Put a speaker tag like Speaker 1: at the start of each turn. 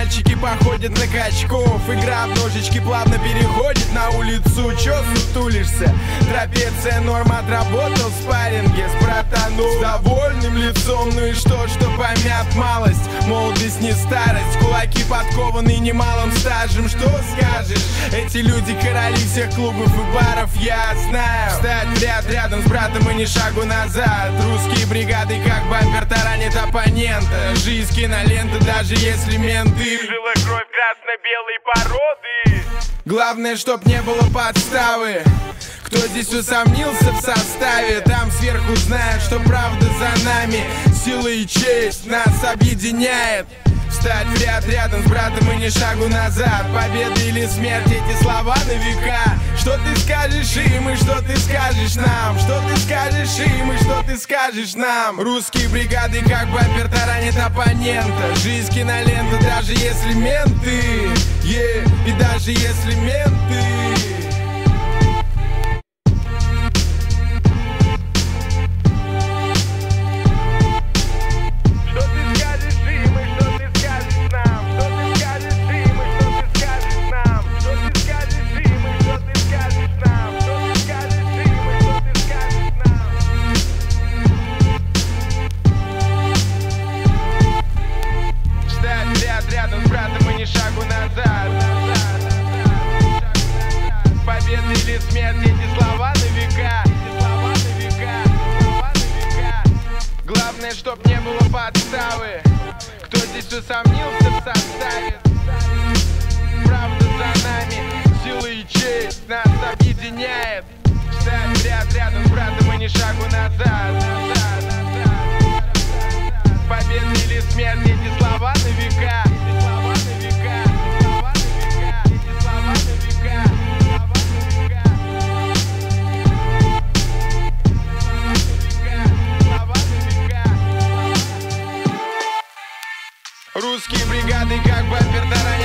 Speaker 1: мальчики походят на качков. Игра в ножички плавно переходит на улицу. Чё сутулишься? Трапеция норм, отработал в спарринге с братаном. С довольным лицом, ну и что помят малость. Молодость не старость, кулаки подкованы немалым стажем. Что скажешь? Эти люди короли всех клубов и баров, я знаю. Встать в ряд рядом с братом и ни шагу назад. Русские бригады как бампер таранит оппонента. Жизнь кинолента, даже если менты. Жила кровь красно-белой породы. Главное, чтоб не было подставы. Кто здесь усомнился в составе, там сверху знают, что правда за нами. Сила и честь нас объединяет. Встать в ряд рядом с братом и ни шагу назад. Победа или смерть, эти слова на века. Что ты скажешь им и что ты скажешь нам? Что ты скажешь им и что ты скажешь нам? Русские бригады как бампер таранит оппонента. Жизнь кинолента, даже если менты, и даже если менты. Рядом с братом и ни шагу назад. Победа или смерть, эти слова на века. Главное, чтоб не было подставы. Кто здесь усомнился в составе? Правда за нами, сила и честь нас объединяет. Встать в ряд рядом с братом и ни шагу назад. Победа или смерть, эти слова на века. Русские бригады как бампер таранит